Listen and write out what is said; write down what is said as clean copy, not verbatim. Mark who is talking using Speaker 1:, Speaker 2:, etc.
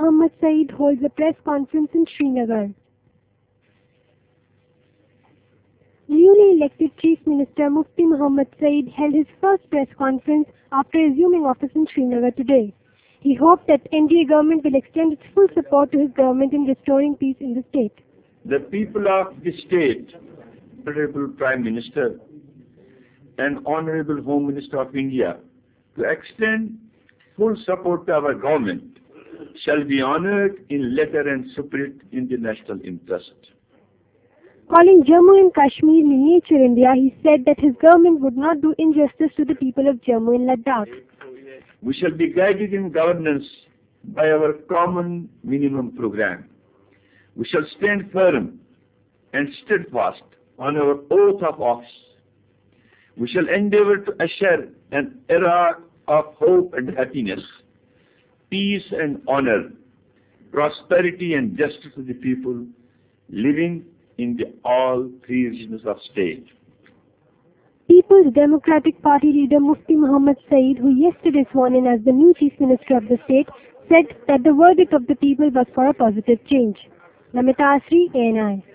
Speaker 1: Muhammad Saeed holds a press conference in Srinagar. Newly elected Chief Minister Mufti Muhammad Saeed held his first press conference after assuming office in Srinagar today. He hoped that NDA government will extend its full support to his government in restoring peace in the state.
Speaker 2: The people of the state, Honorable Prime Minister and Honorable Home Minister of India, to extend full support to our government, shall be honored in letter and spirit in the national interest.
Speaker 1: Calling Jammu and Kashmir miniature India, he said that his government would not do injustice to the people of Jammu and Ladakh.
Speaker 2: We shall be guided in governance by our common minimum program. We shall stand firm and steadfast on our oath of office. We shall endeavor to assure an era of hope and happiness, peace and honor, prosperity and justice to the people living in the all three regions of state.
Speaker 1: People's Democratic Party leader Mufti Muhammad Saeed, who yesterday sworn in as the new Chief Minister of the state, said that the verdict of the people was for a positive change. Namita Asri, ANI.